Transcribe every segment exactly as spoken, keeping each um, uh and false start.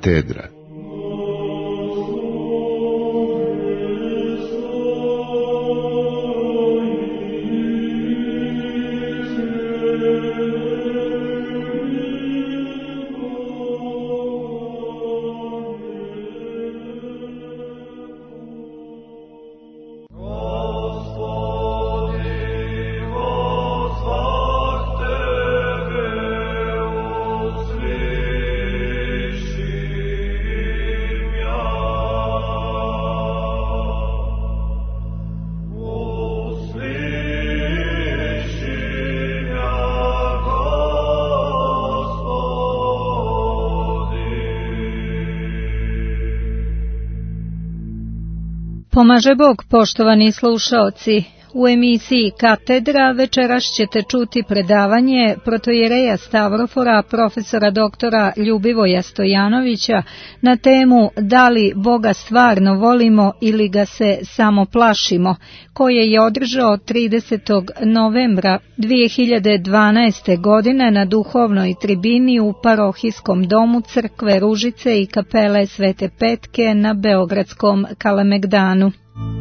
Katedra. Pomaže Bog, poštovani slušaoci. U emisiji Katedra večeras ćete čuti predavanje protojereja Stavrofora, profesora doktora Ljubivoja Stojanovića na temu Da li Boga stvarno volimo ili ga se samo plašimo, koje je održao tridesetog novembra dvije hiljade dvanaeste. godine na duhovnoj tribini u parohijskom domu crkve Ružice i kapele Svete Petke na beogradskom Kalemegdanu.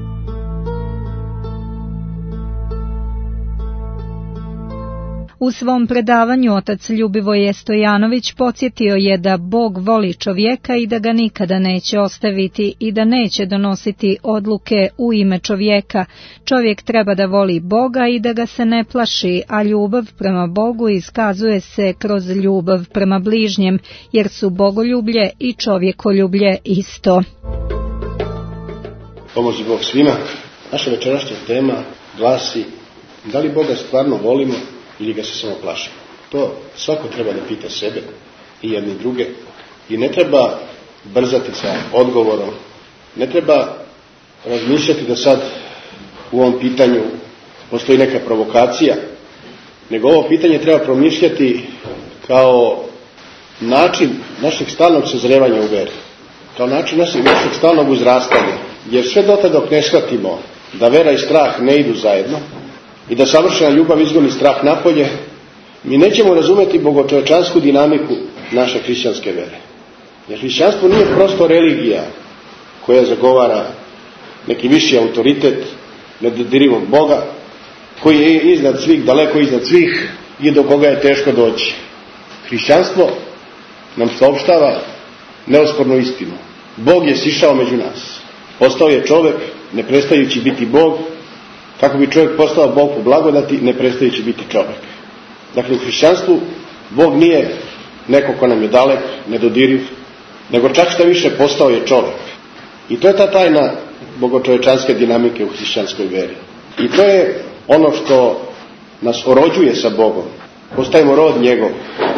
U svom predavanju otac Ljubivoje Stojanović podsjetio je da Bog voli čovjeka i da ga nikada neće ostaviti i da neće donositi odluke u ime čovjeka. Čovjek treba da voli Boga i da ga se ne plaši, a ljubav prema Bogu iskazuje se kroz ljubav prema bližnjem, jer su bogoljublje i čovjekoljublje isto. Pomozi Bog svima. Naša večerašnja tema glasi: da li Boga stvarno volimo ili ga se samo plašimo? To svako treba da pita sebe i jedni druge i ne treba brzati sa odgovorom, ne treba razmišljati da sad u ovom pitanju postoji neka provokacija, nego ovo pitanje treba promišljati kao način našeg stalnog sazrevanja u veri, kao način našeg, našeg stalnog uzrastanja, jer sve do tada dok ne shvatimo da vera i strah ne idu zajedno i da savršena ljubav izgoni strah napolje, mi nećemo razumeti bogočovečansku dinamiku naše hrišćanske vere. Jer hrišćanstvo nije prosto religija koja zagovara neki viši autoritet nedodirivog Boga, koji je iznad svih, daleko iznad svih i do koga je teško doći. Hrišćanstvo nam saopštava neospornu istinu. Bog je sišao među nas. Postao je čovjek, ne prestajući biti Bog, kako bi čovjek postao Bog po blagodati, ne prestajući biti čovjek. Dakle, u hrišćanstvu Bog nije neko ko nam je dalek, nedodiriv, nego čak šta više postao je čovjek. I to je ta tajna bogočovečanske dinamike u hrišćanskoj veri. I to je ono što nas orođuje sa Bogom. Postajemo rod njegov.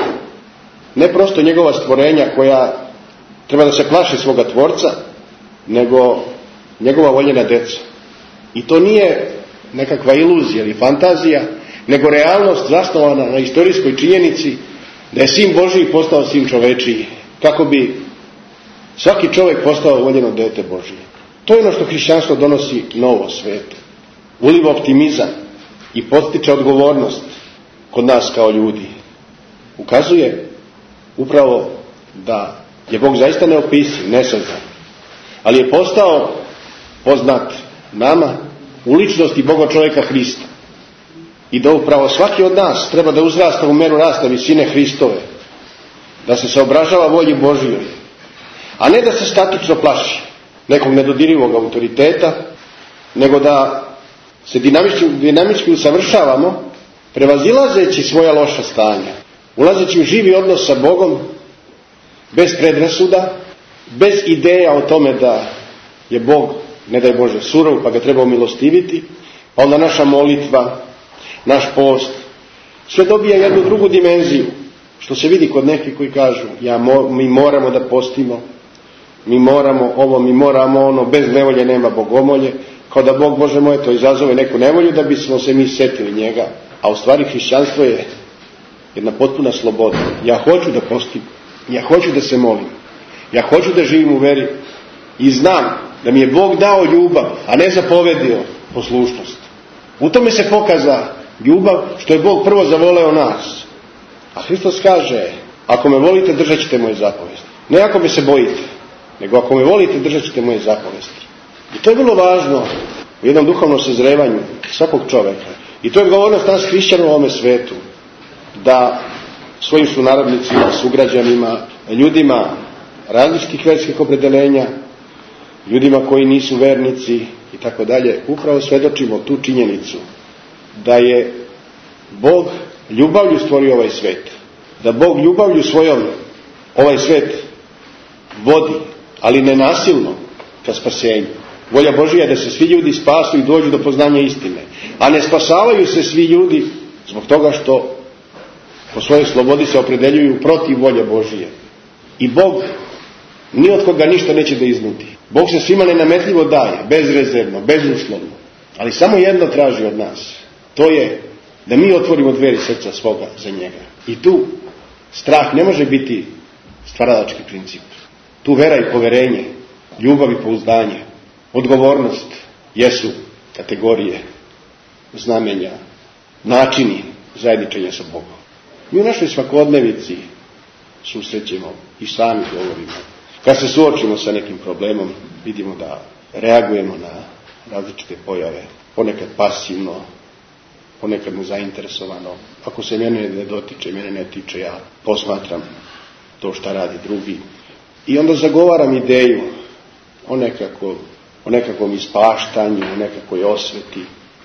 Ne prosto njegova stvorenja koja treba da se plaši svoga tvorca, nego njegova voljena deca. I to nije nekakva iluzija ili fantazija, nego realnost zasnovana na istorijskoj činjenici da je Sin Božiji postao Sin čovečiji, kako bi svaki čovjek postao voljeno dete Božije. To je ono što hrišćanstvo donosi novo svetu. Uliva optimizam i podstiče odgovornost kod nas kao ljudi. Ukazuje upravo da je Bog zaista neopisiv, nesazdan, ali je postao poznat nama u ličnosti Boga čovjeka Hrista. I da upravo svaki od nas treba da uzrasta u meru rasta visine Hristove, da se saobražava volji Božijoj, a ne da se statično plaši nekog nedodirivog autoriteta, nego da se dinamički, dinamički usavršavamo, prevazilazeći svoja loša stanja, ulazeći u živi odnos sa Bogom, bez predrasuda, bez ideja o tome da je Bog, ne daj Bože, surov, pa ga treba umilostiviti, pa onda naša molitva, naš post, sve dobija jednu drugu dimenziju, što se vidi kod nekih koji kažu, ja, mi moramo da postimo, mi moramo ovo, mi moramo ono, bez nevolje nema bogomolje, kao da Bog, Bože moj, to izazove neku nevolju da bismo se mi setili njega. A u stvari hrišćanstvo je jedna potpuna sloboda. Ja hoću da postim, ja hoću da se molim, ja hoću da živim u veri i znam da mi je Bog dao ljubav, a ne zapovedio poslušnost. U tome se pokaza ljubav što je Bog prvo zavoleo nas. A Hristos kaže, ako me volite, držat ćete moje zapovesti. Ne ako me se bojite, nego ako me volite, držat ćete moje zapovesti. I to je vrlo važno u jednom duhovnom sazrevanju svakog čoveka. I to je odgovornost nas hrišćana u ovome svetu, da svojim sunarodnicima, sugrađanima, ljudima različitih vjerskih opredeljenja, ljudima koji nisu vernici i tako dalje, upravo svedočimo tu činjenicu da je Bog ljubavlju stvorio ovaj svet, da Bog ljubavlju svojom ovaj svet vodi, ali ne nasilno ka spasenju. Volja Božija je da se svi ljudi spasu i dođu do poznanja istine, a ne spasavaju se svi ljudi zbog toga što po svojoj slobodi se opredeljuju protiv volje Božije. I Bog ni od koga ništa neće da iznuti. Bog se svima nenametljivo daje, bezrezervno, bezuslovno, ali samo jedno traži od nas. To je da mi otvorimo dveri srca svoga za njega. I tu strah ne može biti stvaralački princip. Tu vera i poverenje, ljubav i pouzdanje, odgovornost jesu kategorije, znamenja, načini zajedničenja sa Bogom. Mi u našoj svakodnevici susrećemo i sami govorimo. Kad se suočimo sa nekim problemom, vidimo da reagujemo na različite pojave, ponekad pasivno, ponekad nezainteresovano. Ako se mene ne dotiče, mene ne tiče, ja posmatram to šta radi drugi. I onda zagovaram ideju o, nekako, o nekakvom ispaštanju, o nekakvoj osveti.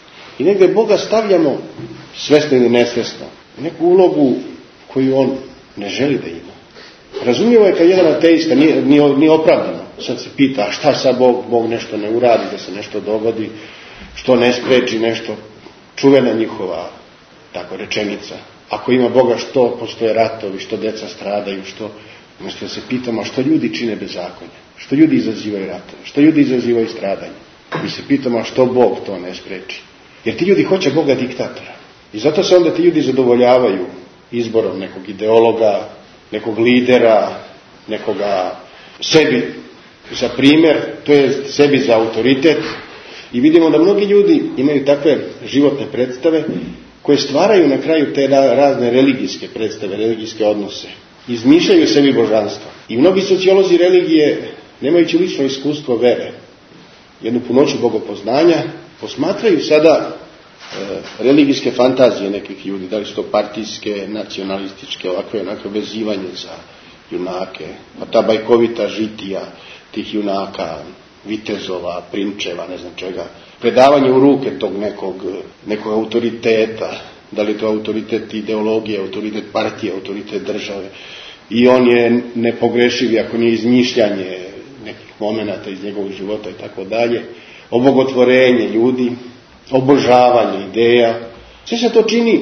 I negdje Boga stavljamo, svesno ili nesvesno, u neku ulogu koju on ne želi da ima. Razumljivo je kad jedan ateista nije, nije, nije opravdano. Sad se pita, a šta sad Bog, Bog nešto ne uradi, da se nešto dogodi, što ne spreči nešto. Čuvena njihova, tako rečenica. Ako ima Boga, što postoje ratovi, što deca stradaju, što... Umjesto da se pitamo, a što ljudi čine bezakonje? Što ljudi izazivaju ratove? Što ljudi izazivaju stradanje? Mi se pitamo, a što Bog to ne spreči? Jer ti ljudi hoće Boga diktatora. I zato se onda ti ljudi zadovoljavaju izborom nekog ideologa, nekog lidera, nekoga sebi za primjer, to je sebi za autoritet. I vidimo da mnogi ljudi imaju takve životne predstave koje stvaraju na kraju te razne religijske predstave, religijske odnose. Izmišljaju sebi božanstvo. I mnogi sociolozi religije, nemajući lično iskustvo vere, jednu punoću bogopoznanja, posmatraju sada e, religijske fantazije nekih ljudi, da li su to partijske, nacionalističke, ovakve onakve vezivanje za junake, pa ta bajkovita žitija tih junaka, vitezova, prinčeva, ne znam čega, predavanje u ruke tog nekog, nekog autoriteta, da li je to autoritet ideologije, autoritet partije, autoritet države. I on je nepogrešiv ako nije izmišljanje nekih momenata iz njegovog života i tako dalje. Obogotvorenje ljudi, obožavanje ideja. Sve se to čini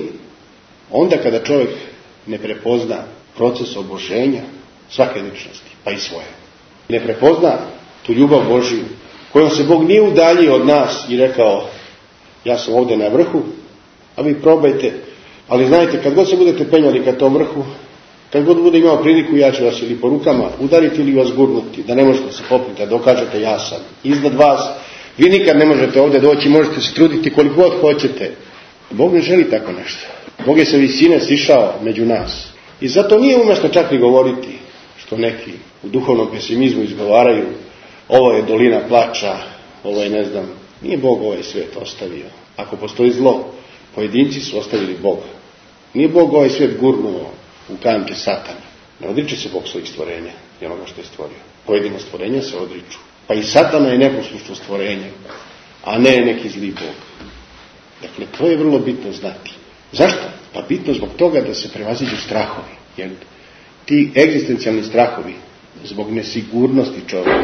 onda kada čovjek ne prepozna proces oboženja svake ličnosti, pa i svoje. Ne prepozna tu ljubav Božiju, kojom se Bog nije udaljio od nas i rekao, ja sam ovdje na vrhu, a vi probajte, ali znajte, kad god se budete penjali ka tom vrhu, kad god bude imao priliku, ja ću vas ili po rukama udariti ili vas gurnuti, da ne možete se popiti, da dokažete ja sam iznad vas. Vi nikad ne možete ovdje doći, možete se truditi koliko god hoćete. Bog ne želi tako nešto. Bog je sa visine sišao među nas. I zato nije umjesno čak i govoriti, što neki u duhovnom pesimizmu izgovaraju, ovo je dolina plača, ovo je ne znam, nije Bog ovaj svijet ostavio. Ako postoji zlo, pojedinci su ostavili Boga. Nije Bog ovaj svijet gurnuo u kanče Satana. Ne odriče se Bog svojih stvorenja i onoga što je stvorio. Pojedina stvorenja se odriču. Pa i Satana je neposlušno stvorenje, a ne neki zli Bog. Dakle, to je vrlo bitno znati. Zašto? Pa bitno zbog toga da se prevaziđu strahovi. Jer ti egzistencijalni strahovi, zbog nesigurnosti čovjeka,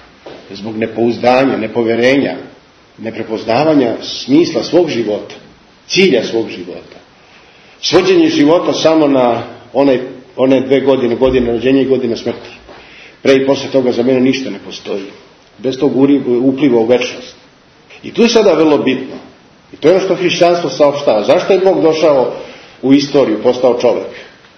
zbog nepouzdanja, nepoverenja, neprepoznavanja smisla svog života, cilja svog života, svođenje života samo na one, one dve godine, godine rođenja i godine smrti. Pre i posle toga za mene ništa ne postoji. Bez tog upliva u večnost. I tu je sada vrlo bitno. I to je ono što hrišćanstvo saopštava. Zašto je Bog došao u istoriju, postao čovjek?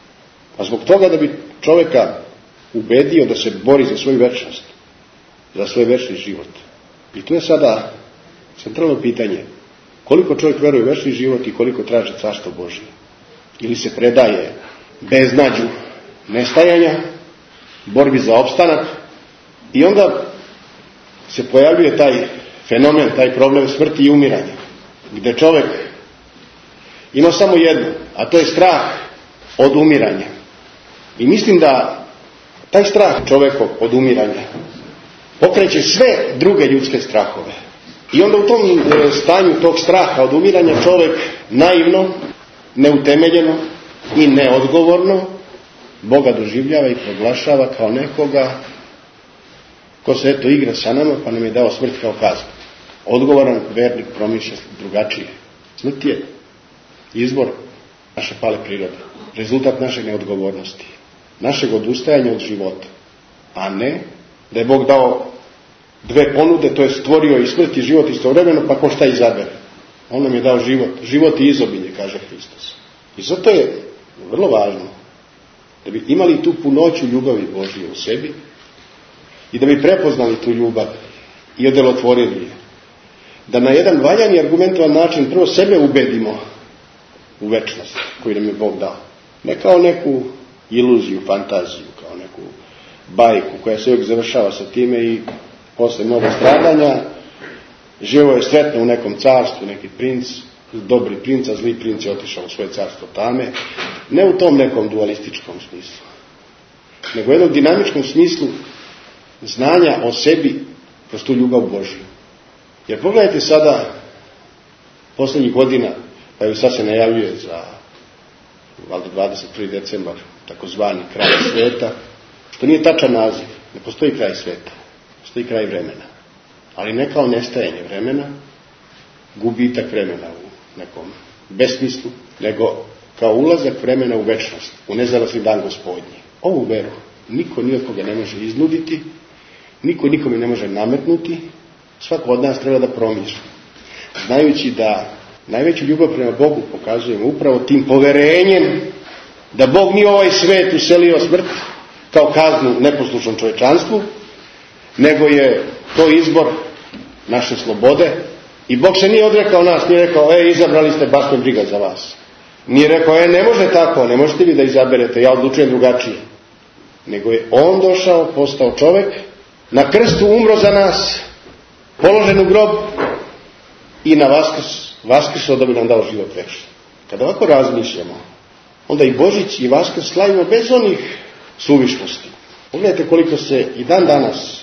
A zbog toga da bi čovjeka ubedio da se bori za svoju večnost, za svoj večni život. I tu je sada centralno pitanje. Koliko čovjek veruje u večni život i koliko traži carstvo Božje? Ili se predaje beznađu nestajanja, borbi za opstanak i onda se pojavljuje taj fenomen, taj problem smrti i umiranja, gdje čovjek ima samo jedno, a to je strah od umiranja. I mislim da taj strah čovjekov od umiranja pokreće sve druge ljudske strahove. I onda u tom stanju tog straha od umiranja čovjek naivno, neutemeljeno i neodgovorno Boga doživljava i proglašava kao nekoga ko se eto igra sa nama pa nam je dao smrt kao kaznu. Odgovoran vernik promišlja drugačije. Smrt je izbor naše pale prirode, rezultat naše neodgovornosti, našeg odustajanja od života, a ne da je Bog dao dve ponude, to je stvorio i smrt i život istovremeno, pa ko šta izabere. On nam je dao život, život i izobilje, kaže Hristos. I zato je vrlo važno da bi imali tu punoću ljubavi Božije u sebi i da bi prepoznali tu ljubav i odelotvorili je. Da na jedan valjan i argumentovan način prvo sebe ubedimo u večnost koju nam je Bog dao. Ne kao neku iluziju, fantaziju, kao neku bajku koja se uvijek završava sa time i posle mnogo stradanja živo je sretno u nekom carstvu, neki princ, dobri princ, a zli princ je otišao u svoje carstvo tame. Ne u tom nekom dualističkom smislu, nego u jednom dinamičkom smislu znanja o sebi kroz tu ljubav Božju. Jer pogledajte sada posljednjih godina, pa evo sad se najavljuje za valjda dvadeset prvi decembar, takozvani kraj sveta, što nije tačan naziv, ne postoji kraj sveta, postoji kraj vremena. Ali ne kao nestajanje vremena, gubitak vremena u nekom besmislu, nego kao ulazak vremena u večnost, u nezavisni dan Gospodnji. Ovu veru niko ni od koga ne može iznuditi, niko nikome ne može nametnuti, svako od nas treba da promišlja. Znajući da najveću ljubav prema Bogu pokazujemo upravo tim poverenjem da Bog nije ovaj svet uselio smrt kao kaznu neposlušnom čovječanstvu, nego je to izbor naše slobode. I Bog se nije odrekao nas, nije rekao, e, izabrali ste, baš me briga za vas. Nije rekao, e, ne može tako, ne možete vi da izaberete, ja odlučujem drugačije. Nego je On došao, postao čovjek, na krstu umro za nas, položen u grob i na vaskrs, vaskrsao da bi nam dao život večni. Kada ovako razmišljamo, onda i Božić i Vaskrs slavimo bez onih suvišnosti. Pogledajte koliko se i dan danas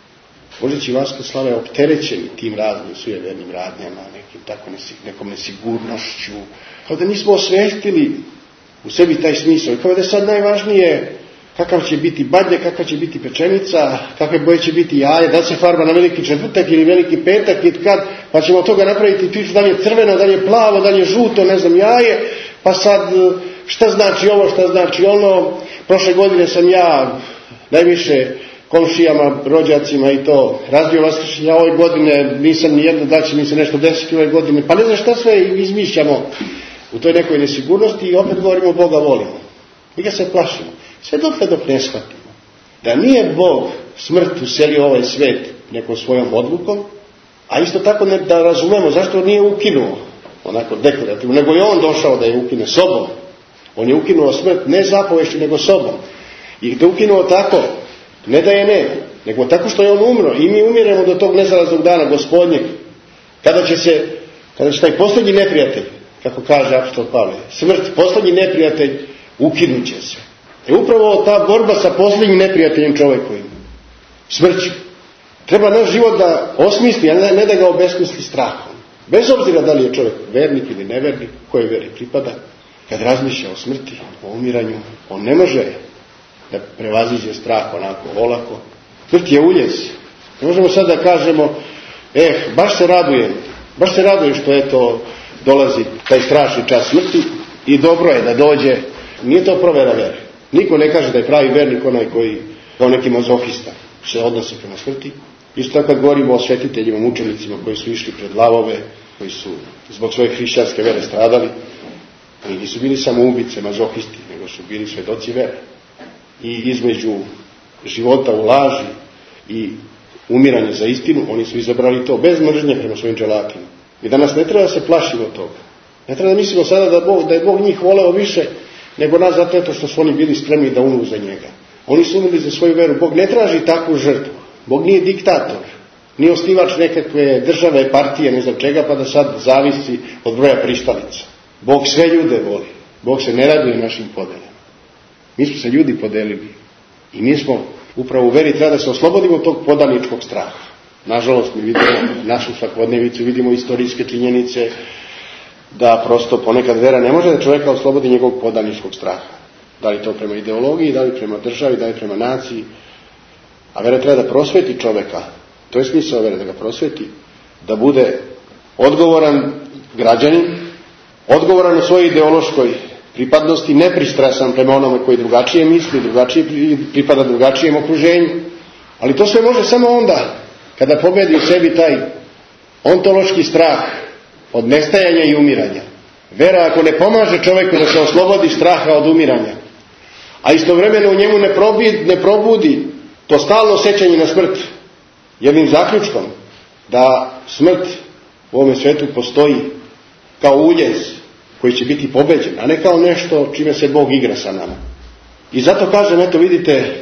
Božić i Vaskrs slave opterećeni tim raznim sujevernim radnjama, nekim tako nekom nesigurnošću, kao da nismo osvestili u sebi taj smisao. I kao da je sad najvažnije kakav će biti badnje, kakva će biti pečenica, kakve boje će biti jaje, da se farba na veliki četvrtak ili veliki petak i kad, pa ćemo od toga napraviti priču da li je crveno, da li je plavo, da li je žuto, ne znam, jaje, pa sad šta znači ovo, šta znači ono. Prošle godine sam ja najviše komšijama, rođacima i to razbio vaskršnja, ove godine nisam ni jedno, da će mi se nešto desiti ove godine, pa ne znam šta sve izmišljamo u toj nekoj nesigurnosti i opet govorimo Boga volimo. Mi ga se plašimo. Sve dok dok ne shvatimo da nije Bog smrt uselio ovaj svet nekom svojom odlukom, a isto tako ne, da razumemo zašto nije ukinuo onako deklarativno, nego je On došao da je ukine sobom. On je ukinuo smrt ne zapovešću nego sobom. I da ukinuo tako, ne da je ne, nego tako što je On umro i mi umiremo do tog nezalaznog dana Gospodnjeg, kada će se, kada će taj posljednji neprijatelj, kako kaže apostol Pavle, smrt, posljednji neprijatelj, ukinut će se. I upravo ta borba sa posljednjim neprijateljem čovjekovim, smrću, treba naš život da osmisli, a ne, ne da ga obesmisli strahom. Bez obzira da li je čovjek vernik ili nevernik, kojoj veri pripada, kad razmišlja o smrti, o umiranju, on ne može da prevaziđe strah onako olako. Smrt je uljez. Ne možemo sad da kažemo, eh, baš se radujem, baš se radujem što eto dolazi taj strašni čas smrti i dobro je da dođe. Nije to provera vere. Niko ne kaže da je pravi vernik onaj koji kao neki mazohista se odnosi prema smrti. Isto tako kad govorimo o svetiteljima, mučenicima koji su išli pred lavove, koji su zbog svoje hrišćanske vere stradali, oni nisu bili samo ubice, mazohisti, nego su bili svedoci vere. I između života u laži i umiranja za istinu, oni su izabrali to bez mržnje prema svojim dželatima. I danas ne treba da se plašimo toga. Ne treba da mislimo sada da, Bog, da je Bog njih voleo više nego nas, zato eto što su oni bili spremni da umru za njega. Oni su umrli za svoju veru. Bog ne traži takvu žrtvu. Bog nije diktator. Nije osnivač nekakve države, partije, ne znam čega, pa da sad zavisi od broja pristalica. Bog sve ljude voli. Bog se ne raduje našim podeljama. Mi smo se ljudi podelili. I mi smo upravo u veri treba da se oslobodimo tog podaničkog straha. Nažalost, mi vidimo našu svakodnevicu, vidimo istorijske činjenice da prosto ponekad vera ne može da čovjeka oslobodi njegovog podaničkog straha. Da li to prema ideologiji, da li prema državi, da li prema naciji. A vera treba da prosveti čovjeka. To je smisao vere, da ga prosveti. Da bude odgovoran građanin, odgovoran u svojoj ideološkoj pripadnosti, nepristrasan prema onome koji drugačije misli, drugačije pripada drugačijem okruženju. Ali to sve može samo onda kada pobedi u sebi taj ontološki strah od nestajanja i umiranja. Vera ako ne pomaže čovjeku da se oslobodi straha od umiranja, a istovremeno u njemu ne probudi, ne probudi to stalno sećanje na smrt, jednim zaključkom da smrt u ovome svetu postoji kao uljez koji će biti pobeđen, a ne kao nešto čime se Bog igra sa nama. I zato kažem, eto vidite,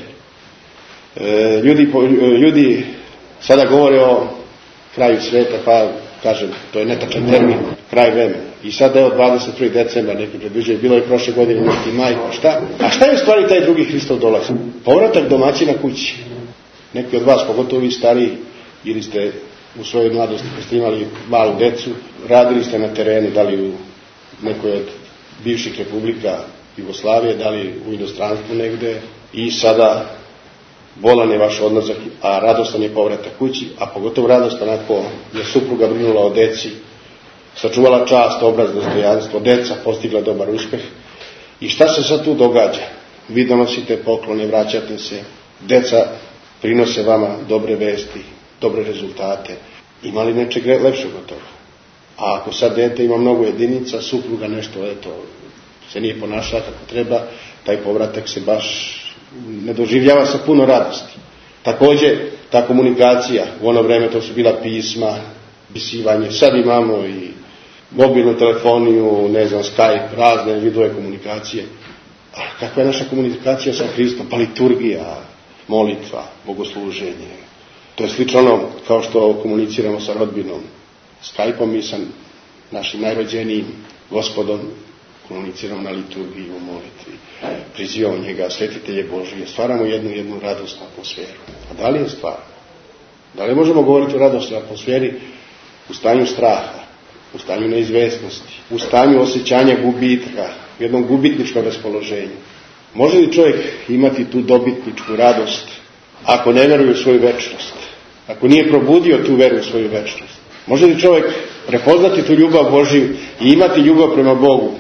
ljudi, ljudi sada govore o kraju sveta, pa kažem, to je netačan termin, kraj vremena. I sad evo dvadeset prvi decembar neki predviđaju, bilo je prošle godine neki maj, pa šta? A šta je u stvari taj drugi Hristov dolazak? Povratak domaćina kući. Neki od vas, pogotovo vi stariji, ili ste u svojoj mladosti kad ste imali malu decu, radili ste na terenu, da li u nekoj od bivših republika Jugoslavije, da li u inostranstvu negde, i sada bolan je vaš odlazak, a radostan je povratak kući, a pogotovo radostan ako je supruga brinula o deci, sačuvala čast, obraz, dostojanstvo, deca postigla dobar uspeh. I šta se sad tu događa? Vi donosite poklone, vraćate se, deca prinose vama dobre vesti, dobre rezultate. Ima li nečeg lepšeg od toga? A ako sad dete ima mnogo jedinica, supruga nešto, eto, se nije ponašala kako treba, taj povratak se baš ne doživljava sa puno radosti. Također, ta komunikacija, u ono vreme to su bila pisma, pisivanje, sad imamo i mobilnu telefoniju, ne znam, Skype, razne vidove komunikacije. A kakva je naša komunikacija sa Hristom? Pa liturgija, molitva, bogosluženje. To je slično ono kao što komuniciramo sa rodbinom. Skype-om i sa našim najrođenijim Gospodom komuniciramo na liturgiji, u molitvi. Prizivamo njega, svetitelje Božije, stvaramo jednu, jednu radosnu atmosferu. A da li je stvarno? Da li možemo govoriti o radosnoj atmosferi u stanju straha, u stanju neizvesnosti, u stanju osjećanja gubitka, u jednom gubitničkom raspoloženju? Može li čovjek imati tu dobitničku radost ako ne veruje u svoju večnost? Ako nije probudio tu veru u svoju večnost? Može li čovjek prepoznati tu ljubav Božiju i imati ljubav prema Bogu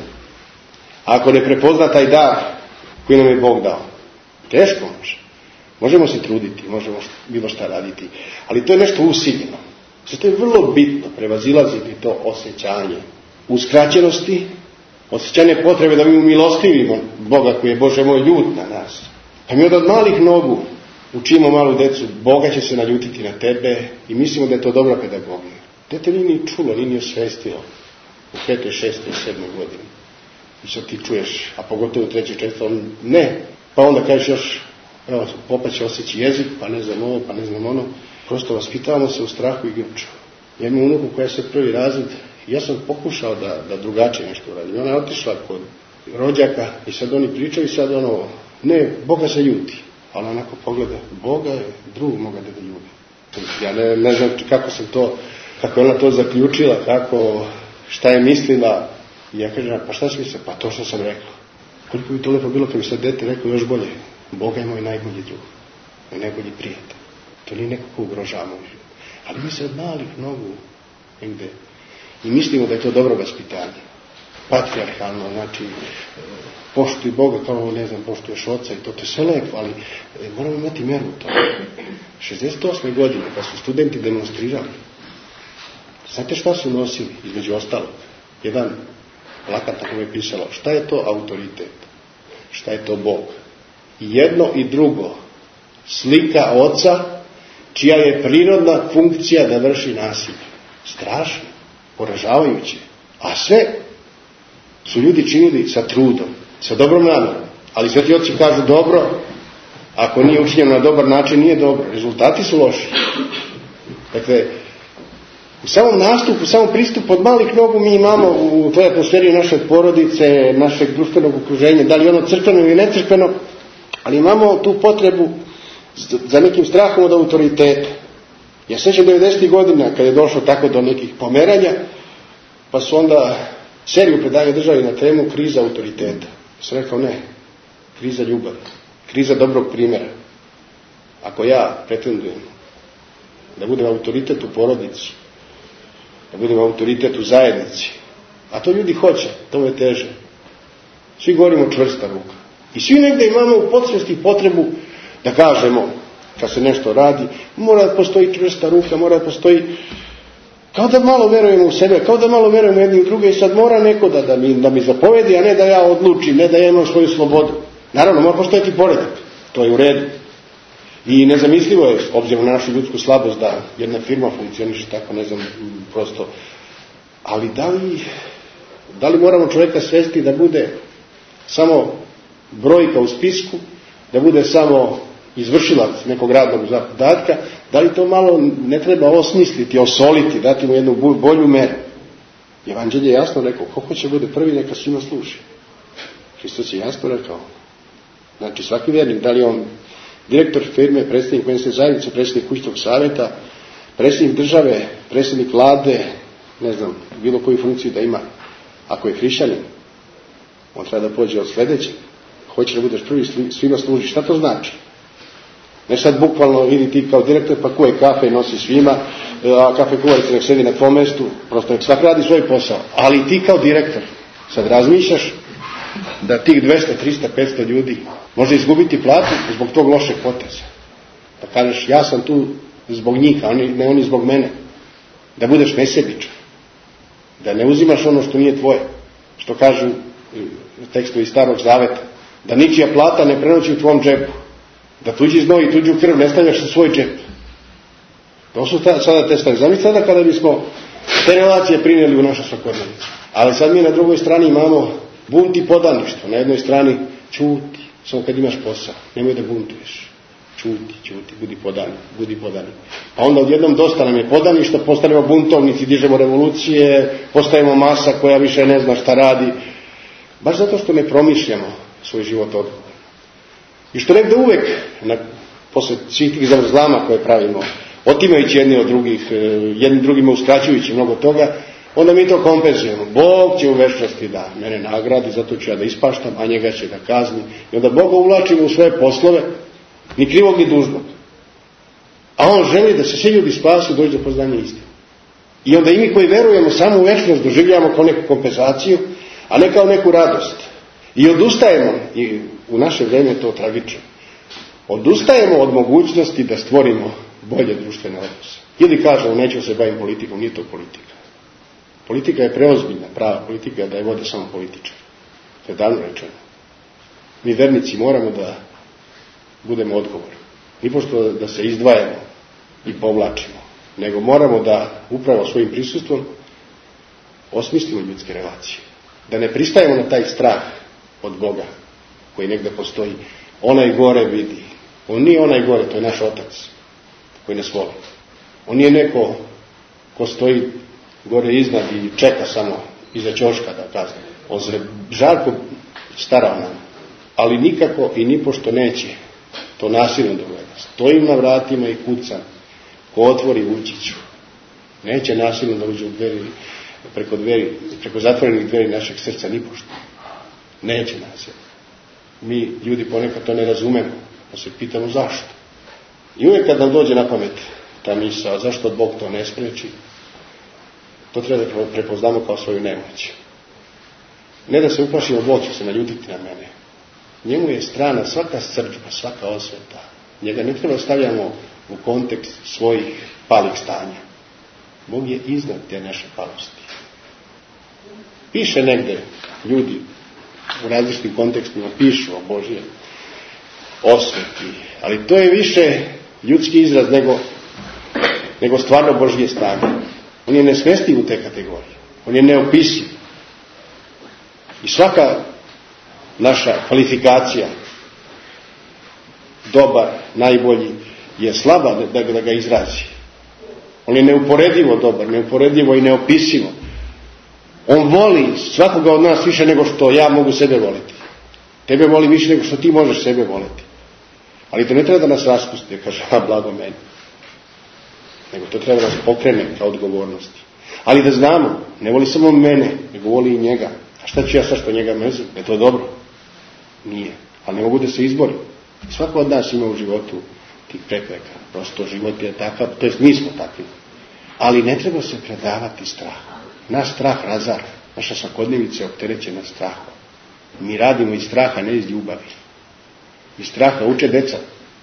ako ne prepozna taj dar koji nam je Bog dao? Teško može. Možemo se truditi, možemo bilo šta raditi, ali to je nešto usiljeno. Zato je vrlo bitno prevazilaziti to osjećanje uskraćenosti, osjećanje potrebe da mi umilostivimo Boga koji je, Bože moj, ljut na nas. Pa mi od malih nogu učimo malu decu, Boga će se naljutiti na tebe i mislimo da je to dobra pedagogija. Dete nije ni čulo, nije ni osvestilo u petoj, šestoj, sedmoj godini. I sad ti čuješ, a pogotovo u trećoj, četvrtoj, ne. Pa onda kažeš još, evo, popa će osjeći jezik, pa ne znam ovo, pa ne znam ono. Prosto vaspitavamo se u strahu i grču. Ja imam unuku koja se prvi razred, ja sam pokušao da, da drugačije nešto uradim. Ona je otišla kod rođaka i sad oni pričaju i sad ono, ne, Boga se ljuti. A ona onako pogleda, Boga je drug moga da ljubi. Ja ne, ne znam kako sam to, kako je ona to zaključila, kako, šta je mislila. I ja kažem, pa šta si mislila? Pa to što sam rekao. Koliko bi to lepo bilo kad bi sad dete rekao još bolje. Boga je moj najbolji drug, moj najbolji prijatelj. To nije neko ko ugrožava moj život. Ali mi se od malih nogu negde i mislimo da je to dobro vaspitanje. Patrijarhalno, znači poštuj Boga kao, ne znam, poštuješ oca i to, to je sve lepo, ali moramo imati mjeru u tome. šezdeset osme godine, kad su studenti demonstrirali, znate šta su nosili, između ostalog? Jedan plakat na kojem je pisalo, šta je to autoritet? Šta je to Bog? I jedno i drugo, slika oca, čija je prirodna funkcija da vrši nasilje. Strašno, poražavajuće. A sve su ljudi činili sa trudom, sa dobrom namerom. Ali sveti oci kažu dobro, Ako nije učinjeno na dobar način, nije dobro. Rezultati su loši. Dakle, u samom nastupu, u samom pristupu od malih nogu mi imamo u toj atmosferi naše porodice, našeg društvenog okruženja, da li ono crkveno ili necrkveno, ali imamo tu potrebu za nekim strahom od autoriteta. Ja sećam devedesetih godina kad je došlo tako do nekih pomeranja, pa su onda seriju predanja državi na temu kriza autoriteta. Sam rekao ne, kriza ljubavi, kriza dobrog primjera. Ako ja pretendujem da budem autoritet u porodici, da budem autoritet u zajednici, a to ljudi hoće, to je teže. Svi govorimo čvrsta ruka. I svi negdje imamo u podsvijesti potrebu da kažemo, kad se nešto radi, mora da postoji čvrsta ruka, mora da postoji, kao da malo verujemo u sebe, kao da malo verujemo jedni u druge i sad mora neko da, da, mi, da mi zapovedi, a ne da ja odlučim, ne da ja imam svoju slobodu. Naravno, mora postojati poredak, to je u redu. I nezamislivo je, obzirom na našu ljudsku slabost, da jedna firma funkcioniše tako, ne znam, prosto. Ali da li, da li moramo čovjeka svesti da bude samo brojka u spisku, da bude samo izvršilac nekog radnog zadatka, da li to malo ne treba osmisliti, osoliti, dati mu jednu bolju meru? Evanđelje je jasno rekao, ko hoće bude prvi, neka svima služi. Hristos je jasno rekao. Znači svaki vjernik, da li on direktor firme, predsjednik mjesne zajednice, predsjednik kućnog savjeta, predsjednik države, predsjednik vlade, ne znam, bilo koju funkciju da ima, ako je hrišćanin, on treba da pođe od sljedećeg. Hoće da budeš prvi, svima služi. Šta to znači? Ne sad bukvalno idi ti kao direktor pa kuje kafe i nosi svima, a kafe kuvarica nek sedi na tvom mjestu, prosto nek svak radi svoj posao. Ali ti kao direktor sad razmišljaš da tih dvesta, trista, petsto ljudi može izgubiti platu zbog tog lošeg poteza. Da kažeš ja sam tu zbog njih, a ne oni zbog mene. Da budeš nesebičan. Da ne uzimaš ono što nije tvoje. Što kažu tekstovi Starog Zaveta. Da ničija plata ne prenoći u tvom džepu. Da tuđi znoj i tuđu krv ne stavljaš u svoj džep. To su ta, sada te stvari. Zamisli sada kada bismo te relacije prinijeli u našu svakodnevnicu. Ali sad mi na drugoj strani imamo bunt i podaništvo. Na jednoj strani ćuti, samo kad imaš posao. Nemoj da buntuješ. Ćuti, ćuti, budi podani, budi podani. Pa onda odjednom dosta nam je podaništvo, postanemo buntovnici, dižemo revolucije, postajemo masa koja više ne zna šta radi. Baš zato što ne promišljamo svoj život odgovor. I što negdje uvek, na, posle svih tih zavrzlama koje pravimo, otimajući jedni od drugih, jedni drugima uskraćujući mnogo toga, onda mi to kompenzujemo. Bog će u večnosti da mene nagradi, zato ću ja da ispaštam, a njega će da kazni. I onda Boga uvlačimo u svoje poslove, ni krivog ni dužnog. A on želi da se svi ljudi spasu, dođe do poznanja istine. I onda i mi koji verujemo samo u večnost doživljamo kao neku kompenzaciju, a ne kao neku radost. I odustajemo, i u naše vrijeme je to tragično, odustajemo od mogućnosti da stvorimo bolje društvene odnose. Ili kažemo, nećemo se baviti politikom, nije to politika. Politika je preozbiljna, prava politika da je vode samo političar. To je davno rečeno. Mi vernici moramo da budemo odgovorni. Nipošto da se izdvajamo i povlačimo, nego moramo da upravo svojim prisustvom osmislimo ljudske relacije. Da ne pristajemo na taj strah od Boga koji negdje postoji. Onaj gore vidi. On nije onaj gore, to je naš Otac koji nas voli. On nije neko ko stoji gore iznad i čeka samo iza ćoška da kazne. On se žarko stara o nama. Ali nikako i nipošto neće to nasilno dogleda. Stojim na vratima i kucam. Ko otvori, ući ću. Neće nasilno da uđe u dveri, preko, dveri, preko zatvorenih dveri našeg srca, nipošto. Neće nasilno. Mi, ljudi, ponekad to ne razumemo. Pa se pitamo zašto. I uvijek kad nam dođe na pamet ta misao, zašto Bog to ne spreči, to treba da prepoznamo kao svoju nemoć. Ne da se uplašimo, Bog će se naljutiti na mene. Njemu je strana svaka srdžba, svaka osveta. Njega ne treba stavljamo u kontekst svojih palih stanja. Bog je iznad te naše palosti. Piše negdje ljudi u različitim kontekstima, pišu o Božje osveti, ali to je više ljudski izraz nego, nego stvarno Božje stanje. On je nesmestiv u te kategorije. On je neopisiv. I svaka naša kvalifikacija dobar, najbolji, je slaba da, da, da ga izrazi. On je neuporedivo dobar, neuporedivo i neopisivo. On voli svakoga od nas više nego što ja mogu sebe voliti. Tebe voli više nego što ti možeš sebe voliti. Ali to ne treba da nas raspusti, kaže, a blago meni. Nego to treba da nas pokrene kao odgovornosti. Ali da znamo, ne voli samo mene, nego voli i njega. A šta ću ja sad što njega mrzim? Je to dobro? Nije. Ali ne mogu da se izborim. Svako od nas ima u životu tih prepreka. Prosto život je takav, to jest mi smo takvi. Ali ne treba se predavati strahu. Naš strah razara. Naša svakodnevica je opterećena strahom. Mi radimo iz straha, ne iz ljubavi. Iz straha uče deca.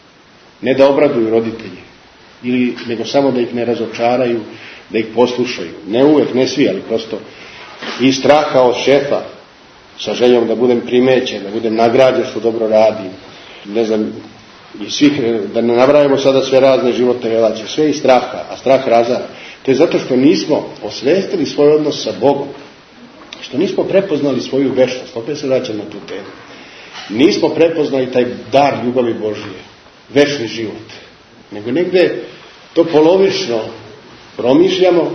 Ne da obraduju roditelji. Ili nego samo da ih ne razočaraju, da ih poslušaju. Ne uvek, ne svi, ali prosto iz straha od šefa, sa željom da budem primećen, da budem nagrađen što dobro radim. Ne znam, i svih, da ne nabrajamo sada sve razne životne relacije, sve iz straha, a strah razara. To je zato što nismo osvestili svoj odnos sa Bogom, što nismo prepoznali svoju večnost, opet se vraćam na tu temu. Nismo prepoznali taj dar ljubavi Božije, večni život, nego negde to polovično promišljamo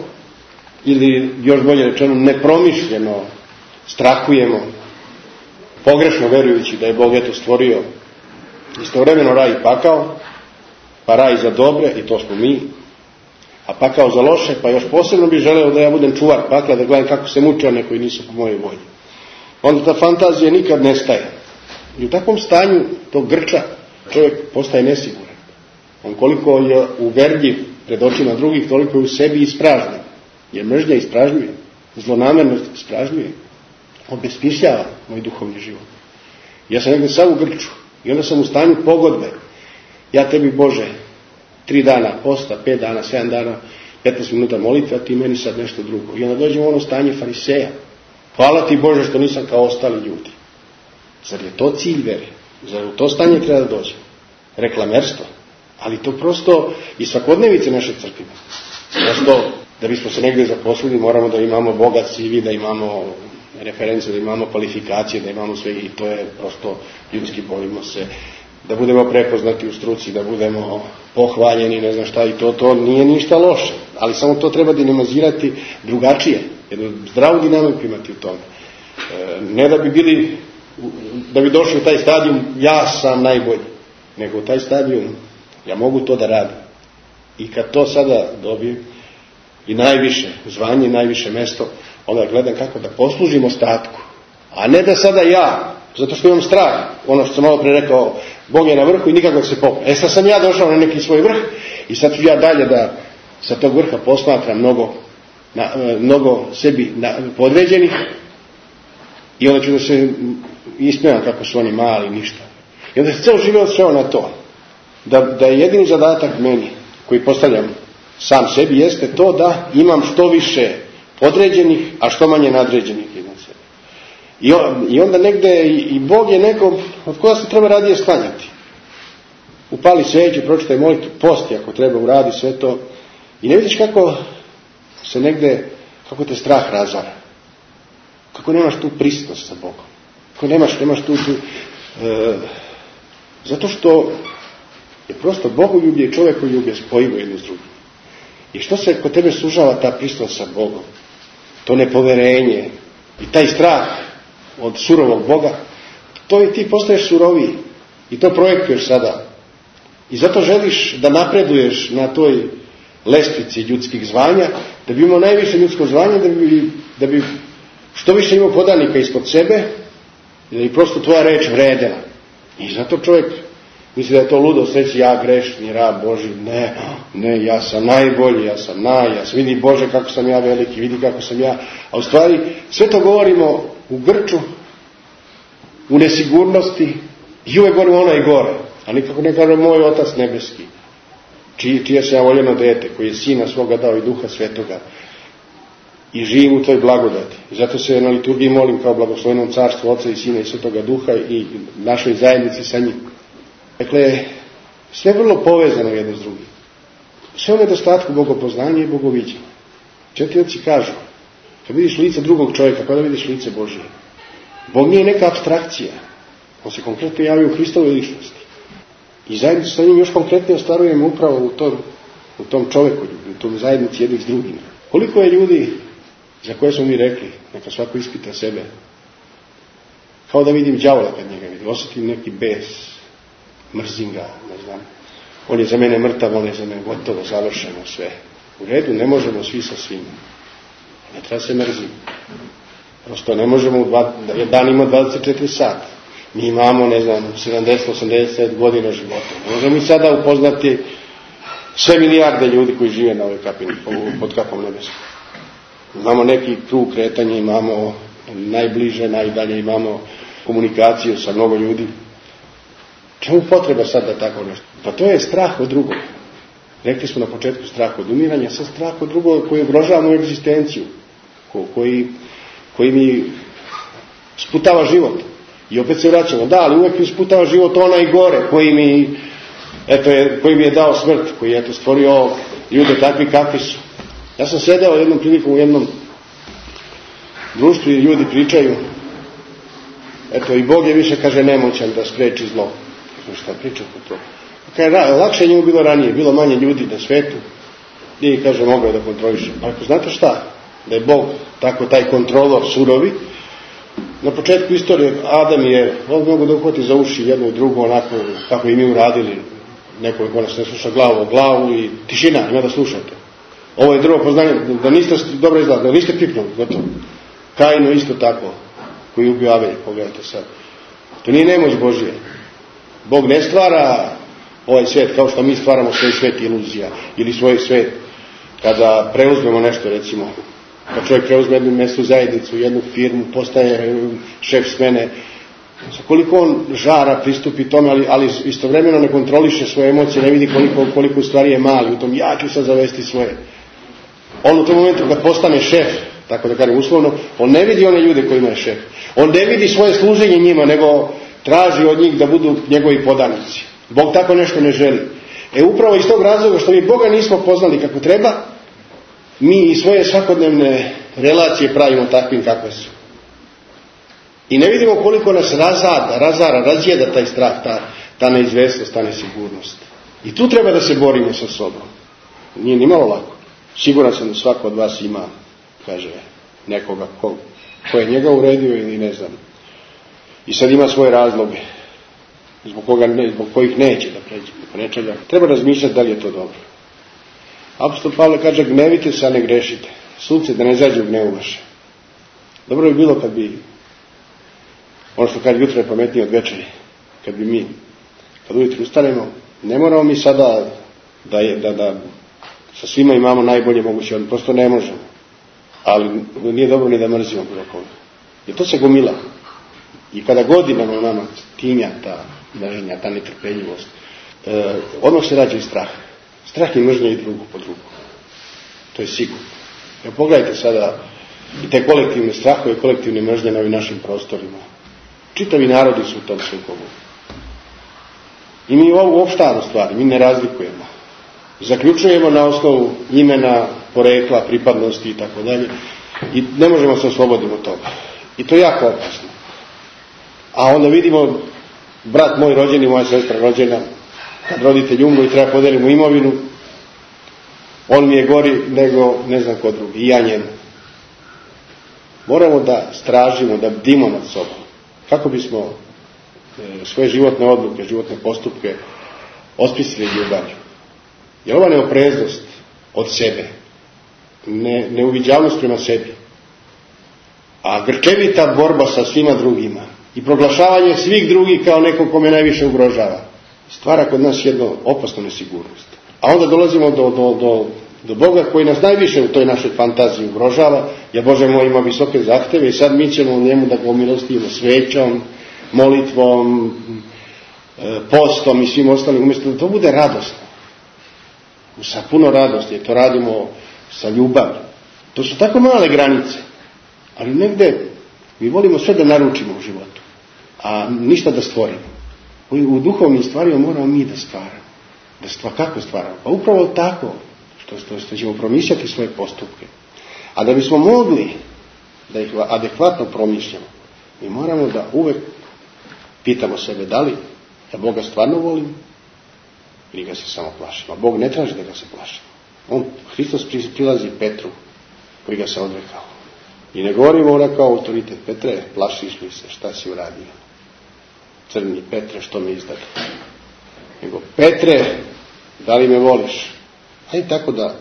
ili još bolje rečeno nepromišljeno strahujemo, pogrešno verujući da je Bog eto stvorio istovremeno raj i pakao, pa raj za dobre i to smo mi, a pakao za loše, pa još posebno bih želeo da ja budem čuvar pakla, da gledam kako se muče one koji nisu po mojoj volji. Onda ta fantazija nikad nestaje. I u takvom stanju tog grča čovjek postaje nesiguran. On koliko je uverljiv pred očima drugih, toliko je u sebi ispražnjen. Jer mržnja ispražnjuje, zlonamernost ispražnjuje, obesmišljava moj duhovni život. Ja sam negdje sam u grču i onda sam u stanju pogodbe. Ja tebi, Bože, tri dana posta, pet dana, sedam dana, petnaest minuta molitve, a ti meni sad nešto drugo. I onda dođem u ono stanje fariseja. Hvala ti, Bože, što nisam kao ostali ljudi. Zar je to cilj vere? Zar u to stanje treba da dođe? Reklamerstvo. Ali to prosto i svakodnevice naše crkve. Prosto, da bismo se negdje zaposlili, moramo da imamo bogat C V, da imamo reference, da imamo kvalifikacije, da imamo sve i to je prosto ljudski, borimo se. Da budemo prepoznati u struci, da budemo pohvaljeni, ne znam šta, i to, to nije ništa loše. Ali samo to treba dinamizirati drugačije. Jednu zdravu dinamiku imati u tome. E, ne da bi bili, da bi došli u taj stadijum, ja sam najbolji. Nego u taj stadijum, ja mogu to da radim. I kad to sada dobijem, i najviše zvanje, najviše mesto, onda gledam kako da poslužim ostatku. A ne da sada ja, zato što imam strah, ono što sam malo pre rekao, Bog je na vrhu i nikako se popne. E sad sam ja došao na neki svoj vrh i sad ću ja dalje da sa tog vrha posmatram mnogo, na, mnogo sebi na, podređenih i onda ću da se ismijevam kako su oni mali, ništa. I onda se ceo život sveo na to. Da, da je jedini zadatak meni, koji postavljam sam sebi, jeste to da imam što više podređenih, a što manje nadređenih iznad sebe. I, on, I onda negde i, i Bog je neko od koga se treba radije sklanjati. Upali sveđu, pročitaj molitvu, posti ako treba, uradi sve to. I ne vidiš kako se negde, kako te strah razara. Kako nemaš tu prisutnost sa Bogom. Kako nemaš, nemaš tu, tu e, zato što je prosto bogoljublje i čovjekoljublje spojivo jedno s drugim. I što se kod tebe sužava ta prisutnost sa Bogom? To nepoverenje i taj strah od surovog Boga, to i ti postaješ suroviji. I to projektuješ sada. I zato želiš da napreduješ na toj lestvici ljudskih zvanja, da bi imao najviše ljudsko zvanje, da bi, da bi što više imao podanika ispod sebe, i da bi prosto tvoja reč vredela. I zato čovjek misli da je to ludo reći ja grešni rab Boži. Ne, ne, ja sam najbolji, ja sam naj, ja sam, vidi Bože kako sam ja veliki, vidi kako sam ja. A u stvari sve to govorimo u grču, u nesigurnosti i uvek govorimo ono i gore. A nikako ne kaže moj Otac nebeski, čije, čije se ja voljeno dete, koji je Sina svoga dao i Duha Svetoga. I živim u toj blagodati. I zato se na liturgiji molim kao blagoslovenom carstvu Oca i Sina i Svetoga Duha i našoj zajednici sa njim. Dakle, sve vrlo povezano jedno s drugim. Sve u nedostatku bogopoznanja i bogoviđenja. Četiri oci kažu, kad vidiš lice drugog čovjeka, kada vidiš lice Božije. Bog nije neka apstrakcija. On se konkretno javi u Hristovoj ličnosti. I zajednicu sa njim još konkretnije ostvarujemo upravo u tom, u tom čoveku, u tom zajednici jednih s drugima. Koliko je ljudi za koje smo mi rekli, neka svako ispita sebe, kao da vidim đavola kad njega vidim, osjetim neki bes, mrzim ga, ne znam, on je za mene mrtav, on je za mene gotovo, završeno sve. U redu, ne možemo svi sa svima. Ne treba se mrziti. Prosto ne možemo, u dva, dan ima dvadeset četiri sata. Mi imamo, ne znam, sedamdeset osamdeset godina života. Ne možemo i sada upoznati sve milijarde ljudi koji žive na ovoj kapini, pod kapom nebeskom. Imamo neki krug kretanja, imamo najbliže, najdalje, imamo komunikaciju sa mnogo ljudi. Čemu potreba sad da tako nešto? Pa to je strah od drugog. Rekli smo na početku strah od umiranja, sad strah od drugog koji ugrožava moju egzistenciju, koji, koji mi sputava život. I opet se vraćamo, da, ali uvijek mi sputava život onaj gore, koji mi, eto je, koji mi je dao smrt, koji je eto stvorio ljude takvi kakvi su. Ja sam sedeo jednom prilikom u jednom društvu i ljudi pričaju, eto i Bog je više, kaže, nemoćan da spreči zlo. Šta pričam po to? Kaže, lakše njemu bilo ranije, bilo manje ljudi na svetu, i kaže, mogao da kontroliše. Pa ako znate šta, da je Bog tako taj kontrolor surovi, na početku istorije Adam je, on mogu da uhvati za uši jedno i drugo, onako kako i mi uradili, nekoliko nas ne sluša glavu o glavu i tišina, ima da slušate. Ovo je drugo poznanje, da niste dobro izgledali, da niste pipnuli, gotovo. Kaino isto tako, koji ubio Abel, pogledajte sad. To nije nemoć Božije. Bog ne stvara ovaj svijet kao što mi stvaramo svoj svijet iluzija ili svoj svijet kada preuzmemo nešto, recimo, kad čovjek preuzme jednu mjestu zajednicu, jednu firmu, postaje šef smene, sa koliko on žara pristupi tome, ali, ali istovremeno ne kontroliše svoje emocije, ne vidi koliko, koliko u stvari je mali, u tom ja ću sad zavesti svoje. On u tom momentu kad postane šef, tako da kažem uslovno, on ne vidi one ljude kojima je šef. On ne vidi svoje služenje njima, nego traži od njih da budu njegovi podanici. Bog tako nešto ne želi. E upravo iz tog razloga što mi Boga nismo poznali kako treba, mi i svoje svakodnevne relacije pravimo takvim kakve su. I ne vidimo koliko nas razada, razara, razjeda taj strah, ta, ta neizvesnost, ta nesigurnost. I tu treba da se borimo sa sobom. Nije ni malo lako. Siguran sam da svako od vas ima, kaže, nekoga ko, ko je njega uredio ili ne znam. I sad ima svoje razloge, zbog, koga ne, zbog kojih neće da pređe preko nečega. Treba razmišljati da li je to dobro. Apostol Pavle kaže, gnevite se, a ne grešite. Sunce da ne zađe u gnevu vaše. Dobro bi bilo kad bi, ono što kaže jutro je pametnije od večeri, kad bi mi, kad ujutro ustanemo, ne moramo mi sada da, je, da, da sa svima imamo najbolje moguće, ali prosto ne možemo. Ali nije dobro ni da mrzimo bilo koga. Jer to se gomila. I kada godinama u nama tinja ta mržnja, ta netrpeljivost, e, odmah se rađa i strah. Strah i mržnja i drugu po drugu. To je sigurno. Evo pogledajte sada i te kolektivne strahove i kolektivne mržnje na ovim našim prostorima. Čitavi narodi su u tom sukobu. I mi ovu uopštavamo stvari, mi ne razlikujemo. Zaključujemo na osnovu imena, porekla, pripadnosti i tako dalje. I ne možemo se osloboditi od toga. I to je jako opasno. A onda vidimo, brat moj rođen i moja sestra rođena, kad roditelj umru i treba podeliti mu imovinu, on mi je gori nego ne znam ko drugi, i ja njemu. Moramo da stražimo, da bdimo nad sobom. Kako bismo e, svoje životne odluke, životne postupke ospisili ljubavlju. Jer ova neopreznost od sebe, ne, neuviđavnost prema sebi, a grčevita borba sa svima drugima i proglašavanje svih drugih kao nekog kome najviše ugrožava, stvara kod nas jednu opasnu nesigurnost. A onda dolazimo do, do, do, do Boga koji nas najviše u toj našoj fantaziji ugrožava, jer Bože moj ima visoke zahtjeve i sad mi ćemo njemu da ga umilostimo svećom, molitvom, postom i svim ostalim, umjesto da to bude radosno. Sa puno radosti, jer to radimo sa ljubavlju. To su tako male granice, ali negde mi volimo sve da naručimo u životu, a ništa da stvorimo. U duhovnim stvarima moramo mi da stvaramo. Da stva, kako stvaramo? Pa upravo tako, što, što, što ćemo promišljati svoje postupke. A da bismo mogli da ih adekvatno promišljamo, mi moramo da uvek pitamo sebe da li ja Boga stvarno volim ili ga se samo plašimo. Bog ne traži da ga se plašimo. On, Hristos prilazi Petru koji ga se odrekao. I ne govorimo ona kao autoritet. Petre, plašiš li se, šta si uradio? Crni Petre, što me izdali? Nego, Petre, da li me voliš? Hajde tako da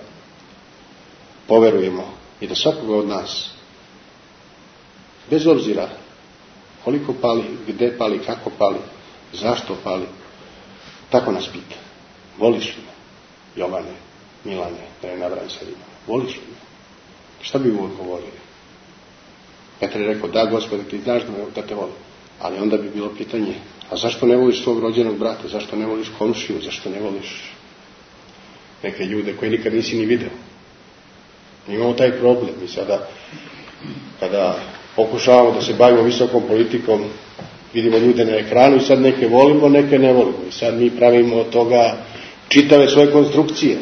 poverujemo i da svakoga od nas, bez obzira koliko pali, gde pali, kako pali, zašto pali, tako nas pita. Voliš li me? Jovane, Milane, da ne nabrajam sad ima. Voliš li me? Šta bi mu odgovorili? Petar je rekao, da, Gospode, ti znaš da te volim. Ali onda bi bilo pitanje, a zašto ne voliš svog rođenog brata? Zašto ne voliš komšiju? Zašto ne voliš neke ljude koje nikad nisi ni video? Imamo taj problem. I sada, kada pokušavamo da se bavimo visokom politikom, vidimo ljude na ekranu i sad neke volimo, neke ne volimo. I sad mi pravimo od toga čitave svoje konstrukcije.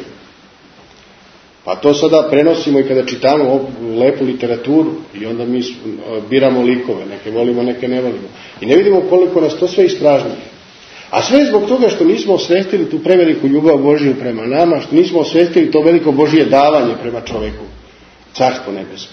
Pa to sada prenosimo i kada čitamo lepu literaturu i onda mi biramo likove, neke volimo, neke ne volimo. I ne vidimo koliko nas to sve ispražnjuje. A sve zbog toga što nismo osvestili tu preveliku ljubav Božiju prema nama, što nismo osvestili to veliko Božije davanje prema čoveku, carstvo nebesko.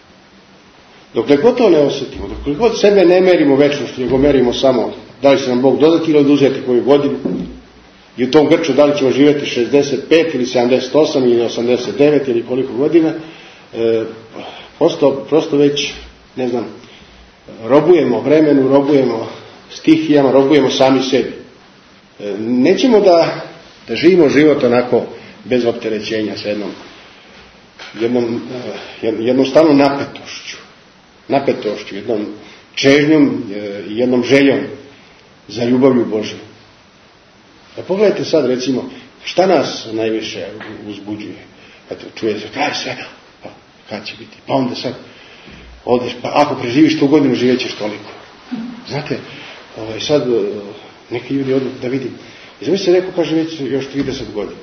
Dokle god to ne osjetimo, dokle god sebe ne merimo večnosti, nego merimo samo da li će nam Bog dodati ili oduzeti koju godinu, i u tom grču da li ćemo živjeti šezdeset pet ili sedamdeset osam ili osamdeset devet ili koliko godina, e, prosto, prosto već, ne znam, robujemo vremenu, robujemo stihijama, robujemo sami sebi. E, nećemo da, da živimo život onako bez opterećenja sa jednom, jednom, jednom stalnom napetošću, napetošću, jednom čežnjom i jednom željom za ljubavlju Božju. Da pogledajte sad recimo šta nas najviše uzbuđuje. Eto, čuje se kraj svega. Pa kad će biti? Pa onda sad odeš, pa ako preživiš tu godinu živećeš toliko. Znate, ovaj, sad neki ljudi odu da vidim. I zamisli se neko kaže već još trideset godina.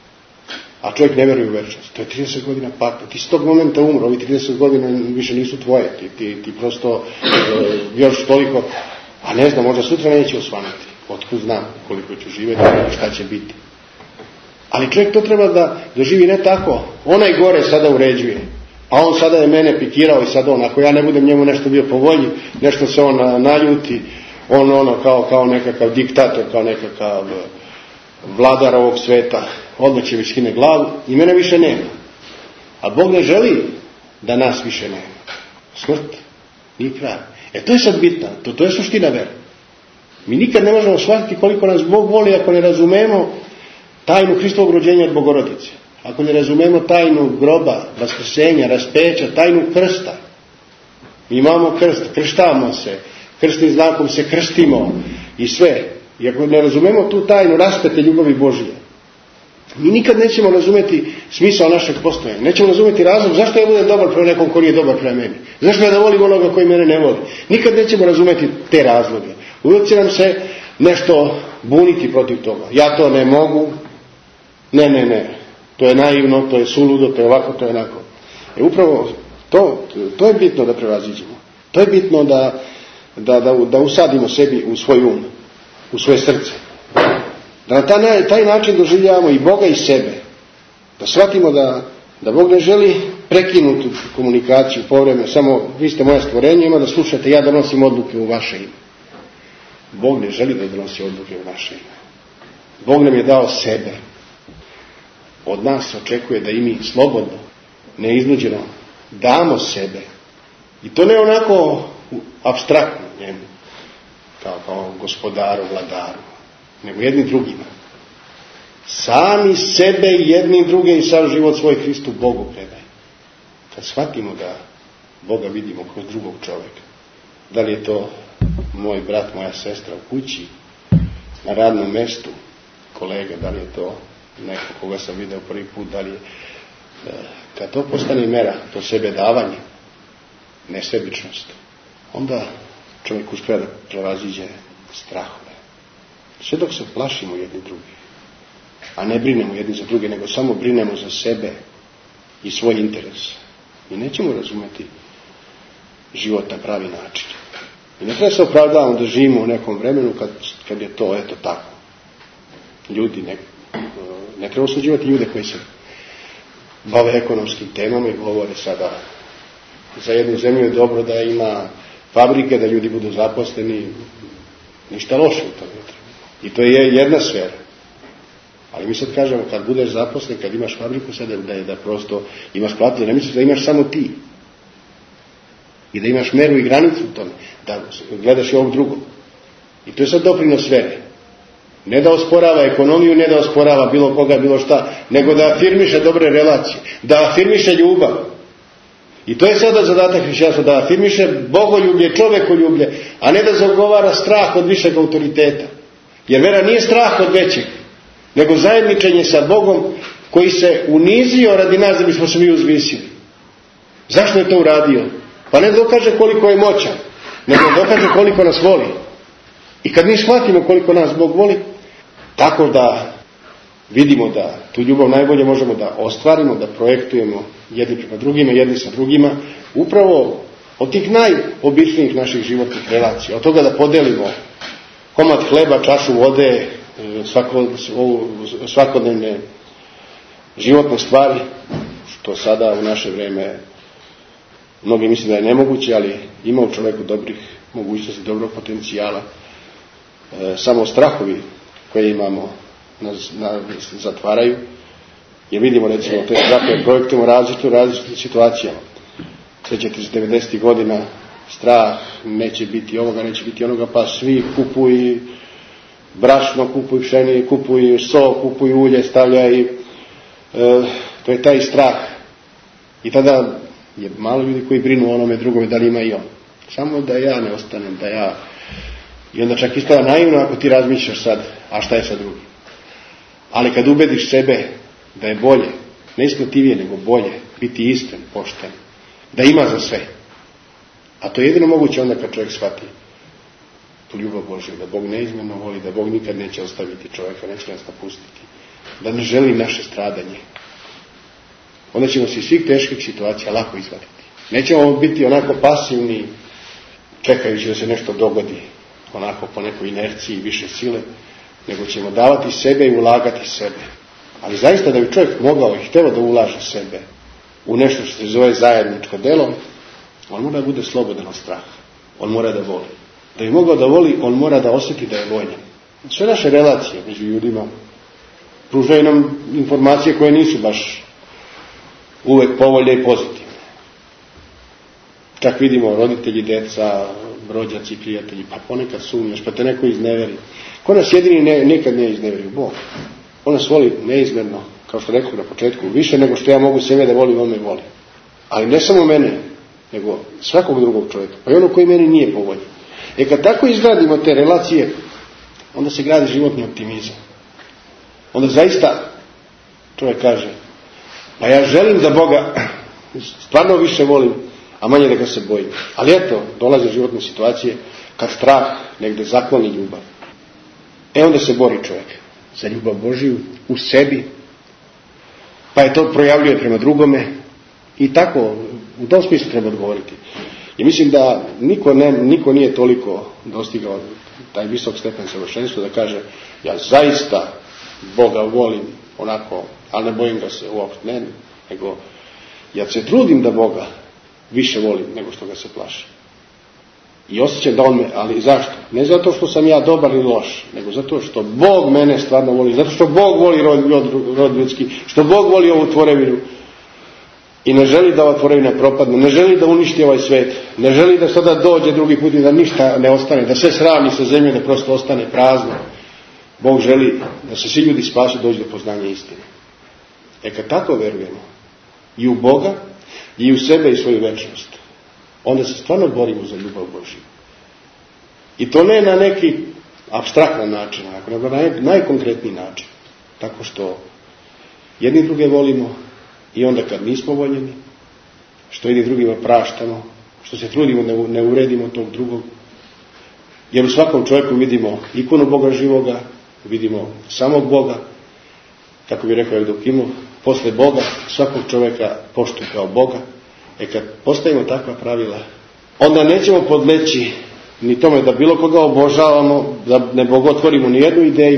A čovjek ne veruje u večnost. To je trideset godina pakla. Ti s tog momenta umro, ovi trideset godina više nisu tvoje. Ti, ti, ti prosto e, još toliko, a ne znam, možda sutra neće osvanuti. Otkud znam koliko ću živjeti i šta će biti. Ali čovjek to treba da doživi ne tako. Onaj gore sada uređuje. A on sada je mene pikirao i sad on, ako ja ne budem njemu nešto bio po volji, nešto se on naljuti, on ono kao, kao nekakav diktator, kao nekakav vladar ovog sveta, odmah će mi skine glavu i mene više nema. A Bog ne želi da nas više nema. Smrt nije kraj. E to je sad bitno, to, to je suština vere. Mi nikad ne možemo shvatiti koliko nas Bog voli ako ne razumemo tajnu Hristovog rođenja od Bogorodice. Ako ne razumemo tajnu groba, vaskrsenja, raspeća, tajnu krsta. Mi imamo krst, krštamo se, krstnim znakom se krstimo i sve. I ako ne razumemo tu tajnu raspete ljubavi Božije, mi nikad nećemo razumjeti smisao našeg postojanja. Nećemo razumjeti razlog zašto ja budem dobar prema nekom koji je dobar prema meni. Zašto ja da volim onoga koji mene ne voli. Nikad nećemo razumjeti te razloge. Uvijek će nam se nešto buniti protiv toga. Ja to ne mogu. Ne, ne, ne. To je naivno, to je suludo, to je ovako, to je onako. E upravo to, to je bitno da prevaziđemo. To je bitno da, da, da, da usadimo sebi u svoj um, u svoje srce. Da na taj, taj način doživljavamo i Boga i sebe. Da shvatimo da, da Bog ne želi prekinuti komunikaciju povremeno, samo vi ste moja stvorenja, ima da slušate, ja donosim odluke u vaše ime. Bog ne želi da donosi odluke u naše ime. Bog nam je dao sebe. Od nas očekuje da i mi slobodno, neiznuđeno damo sebe. I to ne onako apstraktno njemu, kao, kao gospodaru, vladaru, nego jedni drugima. Sami sebe jedni druge i sav život svoj Hristu Bogu predaj. Kad shvatimo da Boga vidimo kroz drugog čovjeka, da li je to moj brat, moja sestra u kući, na radnom mjestu, kolega, da li je to neko koga sam vidio prvi put, da li je, kad to postane mera, to sebe davanje, nesebičnost, onda čovjek uspije da prevaziđe strahove. Sve dok se plašimo jedni drugi, a ne brinemo jedni za druge, nego samo brinemo za sebe i svoj interes, i nećemo razumjeti život na pravi način. I ne treba se opravdavamo da živimo u nekom vremenu kad, kad je to eto tako. ljudi, ne, ne treba osuđivati ljude koji se bave ekonomskim temama i govore sada za jednu zemlju je dobro da ima fabrike, da ljudi budu zaposleni, ništa loše u tome. I to je jedna sfera. Ali mi sad kažemo, kad budeš zaposlen, kad imaš fabriku, sad da je da prosto imaš platu, ne misliš da imaš samo ti. I da imaš meru i granicu u tome, da gledaš i ovog drugog. I to je sad doprinos vere. Ne da osporava ekonomiju, ne da osporava bilo koga, bilo šta, nego da afirmiše dobre relacije, da afirmiše ljubav. I to je sada zadatak hrišćanstva, da afirmiše bogoljublje, čovekoljublje, a ne da zagovara strah od višeg autoriteta. Jer vera nije strah od većeg, nego zajedničenje sa Bogom koji se unizio radi nas da bismo se mi uzvisili. Zašto je to uradio? Pa ne dokaže koliko je moćan, nego dokaže koliko nas voli. I kad mi shvatimo koliko nas Bog voli, tako da vidimo da tu ljubav najbolje možemo da ostvarimo, da projektujemo jedni prema drugima, jedni sa drugima, upravo od tih najobičnijih naših životnih relacija, od toga da podelimo komad hleba, čašu vode, svako, svakodnevne životne stvari, što sada u naše vrijeme mnogi misle da je nemoguće, ali ima u čovjeku dobrih mogućnosti, dobrog potencijala. E, samo strahovi koje imamo nas, nas zatvaraju, jer vidimo recimo te strahove projektujemo različite u različitim situacijama. Sjećate se devedesetih godina, strah, neće biti ovoga, neće biti onoga, pa svi kupuju brašno, kupuju pšenije, kupuju so, kupuju ulje, stavljaju. E, to je taj strah. I tada je malo ljudi koji brinu o onome drugome, da li ima i on. Samo da ja ne ostanem, da ja... I onda čak ispada naivno ako ti razmišljaš sad, a šta je sa drugim. Ali kad ubediš sebe da je bolje, ne isplativije nego bolje, biti iskren, pošten, da ima za sve. A to je jedino moguće onda kad čovjek shvati tu ljubav Božju, da Bog neizmjerno voli, da Bog nikad neće ostaviti čovjeka, neće nas napustiti, da ne želi naše stradanje. Onda ćemo se iz svih teških situacija lako izvaditi. Nećemo biti onako pasivni, čekajući da se nešto dogodi, onako po nekoj inerciji više sile, nego ćemo davati sebe i ulagati sebe. Ali zaista da bi čovjek mogao i htjelo da ulaže sebe u nešto što se zove zajedničko delo, on mora da bude slobodan od straha. On mora da voli. Da bi mogao da voli, on mora da osjeti da je voljen. Sve naše relacije među ljudima pružaju nam informacije koje nisu baš uvek povoljne i pozitivne. Čak vidimo roditelji, deca, rođaci, prijatelji, pa ponekad sumnjaš, pa te neko izneveri. Ko nas jedini ne, nikad ne izneveri? Bog. On nas voli neizmjerno, kao što rekao na početku, više nego što ja mogu sebe da volim, on me voli. Ali ne samo mene, nego svakog drugog čovjeka, pa i ono koji meni nije povoljan. E kad tako izgradimo te relacije, onda se gradi životni optimizam. Onda zaista čovjek kaže, pa ja želim da Boga stvarno više volim, a manje da ga se bojim. Ali eto, dolaze životne situacije kad strah negdje zakloni ljubav. E onda se bori čovjek za ljubav Božiju u sebi, pa je to projavljuje prema drugome i tako u tom smislu treba odgovoriti. I mislim da niko, ne, niko nije toliko dostigao taj visok stepen savršenstva da kaže ja zaista Boga volim onako, ali ne bojim ga se uopšte, ne, nego ja se trudim da Boga više volim nego što ga se plaši. I osjećam da on me, ali zašto? Ne zato što sam ja dobar ili loš, nego zato što Bog mene stvarno voli, zato što Bog voli rod, rod ljudski, što Bog voli ovu tvorevinu i ne želi da ova tvorevina propadne, ne želi da uništi ovaj svet, ne želi da sada dođe drugi put i da ništa ne ostane, da sve sravni sa zemlje, da prosto ostane prazno. Bog želi da se svi ljudi spasu, dođu do poznanja istine. E kad tako verujemo i u Boga i u sebe i svoju večnost, onda se stvarno borimo za ljubav Božju. I to ne na neki apstraktan način, nego na najkonkretniji način. Tako što jedni druge volimo i onda kad nismo voljeni, što jedni drugima praštamo, što se trudimo da ne uvredimo tog drugog. Jer u svakom čovjeku vidimo ikonu Boga živoga, vidimo samog Boga, kako bi rekao Evdokimov, posle Boga svakog čovjeka poštuje kao Boga. E kad postavimo takva pravila, onda nećemo podleći ni tome da bilo koga obožavamo, da ne bogotvorimo ni jednu ideju,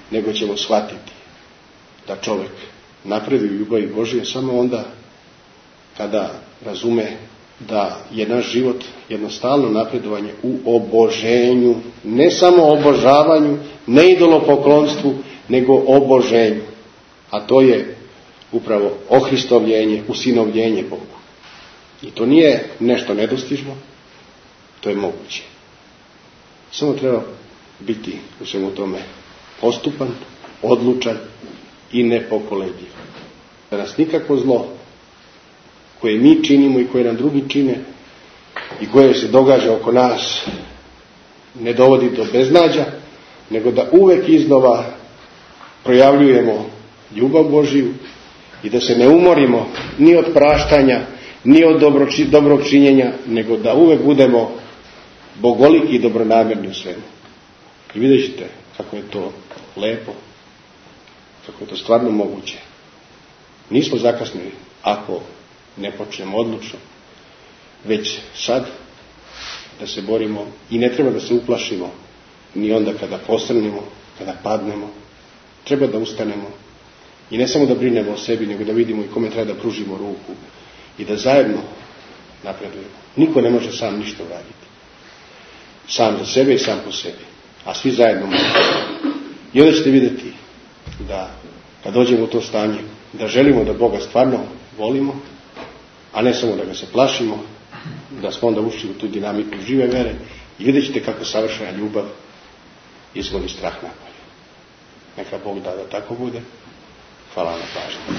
nego ćemo shvatiti da čovjek napreduje u ljubavi Božije samo onda kada razume da je naš život jednostavno napredovanje u oboženju, ne samo obožavanju, ne idolopoklonstvu, nego oboženju. A to je upravo ohristovljenje, usinovljenje Bogu. I to nije nešto nedostižno, to je moguće. Samo treba biti u svemu tome postupan, odlučan i nepokolebljiv. Da nas nikakvo zlo koje mi činimo i koje nam drugi čine i koje se događa oko nas ne dovodi do beznađa, nego da uvek iznova projavljujemo ljubav Božiju i da se ne umorimo ni od praštanja, ni od dobrog činjenja, nego da uvek budemo bogoliki i dobronamjerni u svemu. I vidjet ćete kako je to lepo, kako je to stvarno moguće. Nismo zakasnili ako ne počnemo odlučno, već sad da se borimo i ne treba da se uplašimo ni onda kada posrnimo, kada padnemo. Treba da ustanemo i ne samo da brinemo o sebi, nego da vidimo i kome treba da pružimo ruku i da zajedno napredujemo. Niko ne može sam ništa uraditi. Sam za sebe i sam po sebi. A svi zajedno možemo. I onda ćete vidjeti da kad dođemo u to stanje, da želimo da Boga stvarno volimo, a ne samo da ga se plašimo, da smo onda ušli u tu dinamiku žive vere i vidjet ćete kako savršena ljubav izgoni strah napolje. Neka Bog da da tako bude. Hvala na pažnju.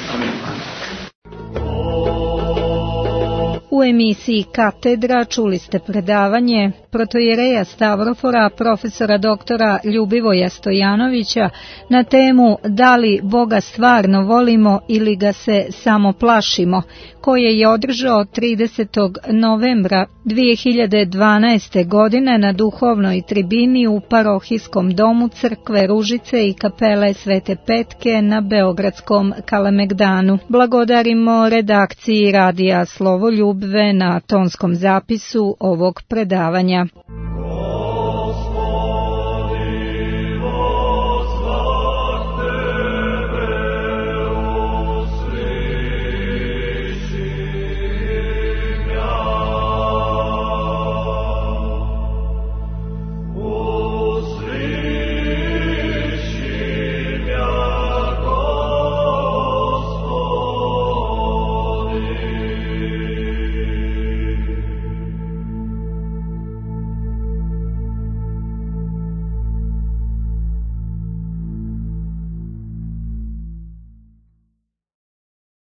U emisiji Katedra čuli ste predavanje protojereja Stavrofora, profesora doktora Ljubivoja Stojanovića na temu Da li Boga stvarno volimo ili ga se samo plašimo, koje je održao tridesetog novembra dvije hiljade dvanaeste. godine na duhovnoj tribini u parohijskom domu crkve Ružice i kapele Svete Petke na beogradskom Kalemegdanu. Blagodarimo redakciji radija Slovoljub na tonskom zapisu ovog predavanja.